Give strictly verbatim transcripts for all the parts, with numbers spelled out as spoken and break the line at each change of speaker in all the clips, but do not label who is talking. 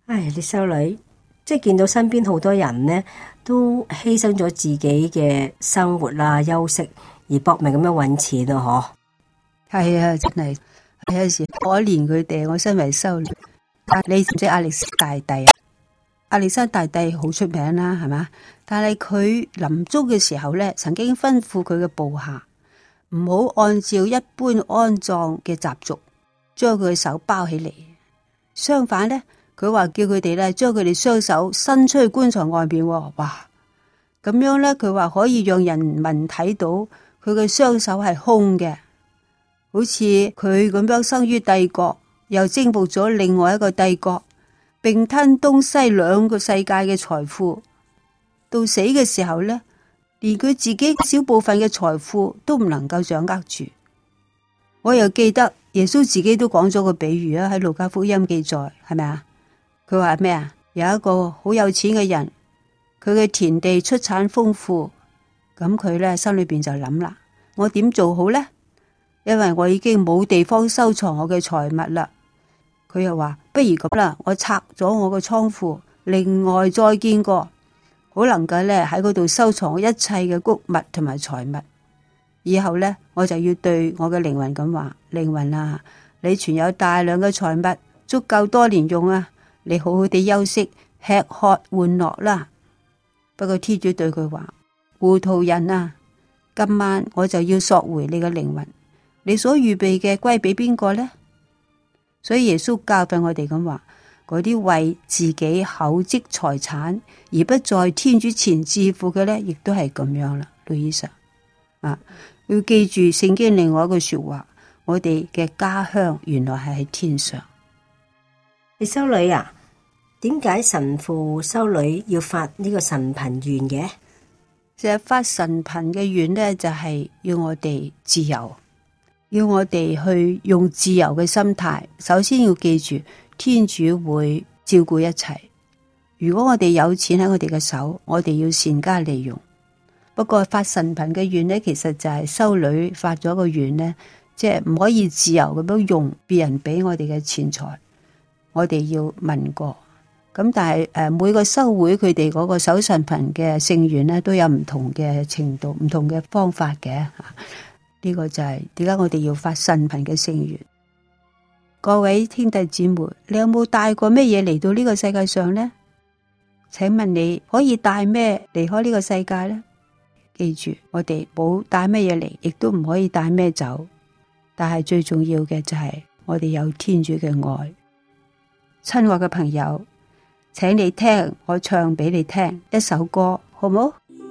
唉，你修女，即係見到身邊好多人呢，都犧牲咗自己嘅生活啦、休息，而搏命咁樣搵錢啊！
嗬，係啊，真係有時可憐佢哋。我身為修女，但你知唔知亞歷山大帝？亞歷山大帝好出名啦，係嘛？但係佢臨終嘅時候咧，曾經吩咐佢嘅部下唔好按照一般安葬嘅習俗，將佢嘅手包起嚟。相反咧，佢話叫佢哋咧將佢哋雙手伸出去棺材外邊。哇，咁樣咧，佢話可以讓人民睇到佢嘅雙手係空嘅，好似佢咁樣生於帝國，又征服咗另外一個帝國，並吞東西兩個世界嘅財富。到死嘅時候咧，連佢自己小部分嘅財富都唔能夠掌握住。我又記得耶穌自己都講咗個比喻啊，喺路加福音記載，係咪啊？佢話咩啊？有一個好有錢嘅人，佢嘅田地出產豐富，咁佢咧心裏邊就諗啦，我點做好呢？因為我已經冇地方收藏我嘅財物啦。佢又話，不如咁啦，我拆咗我個倉庫，另外再建個，好能夠咧喺嗰度收藏我一切嘅穀物同埋財物。以後咧，我就要對我嘅靈魂咁話：靈魂啊，你存有大量嘅財物，足夠多年用啊！你好好地休息、吃喝玩樂啦。不過天主對佢話：糊塗人啊，今晚我就要索回你嘅靈魂，你所預備嘅歸俾邊個呢？所以耶穌教訓我哋咁話：嗰啲為自己厚積財產而不在天主前致富嘅呢，亦都係咁樣啦。路易莎啊！要記住聖經另外一句說話，我哋嘅家鄉原來係喺天上。
你修女啊，點解神父修女要發呢個神貧願嘅？
其實發神貧嘅願呢，就係要我哋自由，要我哋去用自由嘅心態。首先要記住，天主會照顧一切。如果我哋有錢喺我哋嘅手，我哋要善加利用。不過發神貧嘅願呢，其實就係修女發咗個願呢，即係唔可以自由咁樣用別人俾我哋嘅錢財，我哋要問過。咁但係誒，每個修會佢哋嗰個守神貧嘅聖願呢，都有唔同嘅程度、唔同嘅方法嘅。呢個就係點解我哋要發神貧嘅聖願。各位兄弟姊妹，你有冇帶過咩嘢嚟到呢個世界上呢？請問你可以帶咩離開呢個世界呢？記住，我哋冇帶咩嘢嚟，亦都唔可以帶咩走。但係最重要嘅就係我哋有天主嘅愛。親愛嘅朋友，請你聽我唱俾你聽一首歌，好唔好？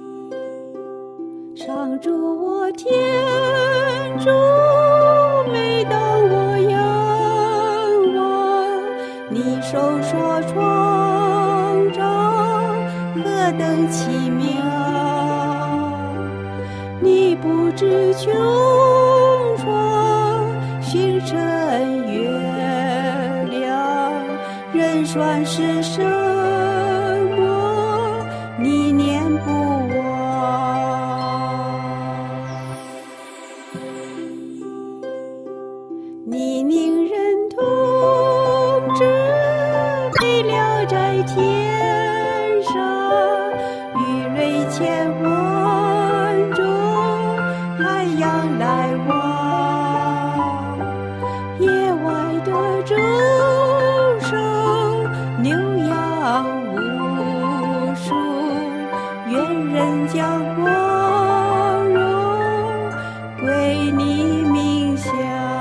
上主我天主，每當我仰望你手所創造，何等奇妙！你不知穹蒼，星辰月亮，人算是什麼？你念不忘。你令人同志飛鳥在天上，魚類千萬種，海洋來往，野外的眾生，牛羊無數，願人將光榮歸你名下。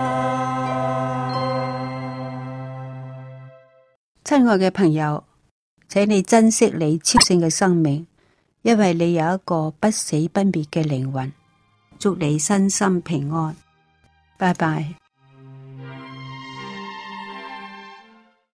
親愛嘅朋友，請你珍惜你超性嘅生命，因為你有一個不死不滅嘅靈魂。祝你身心平安，拜拜。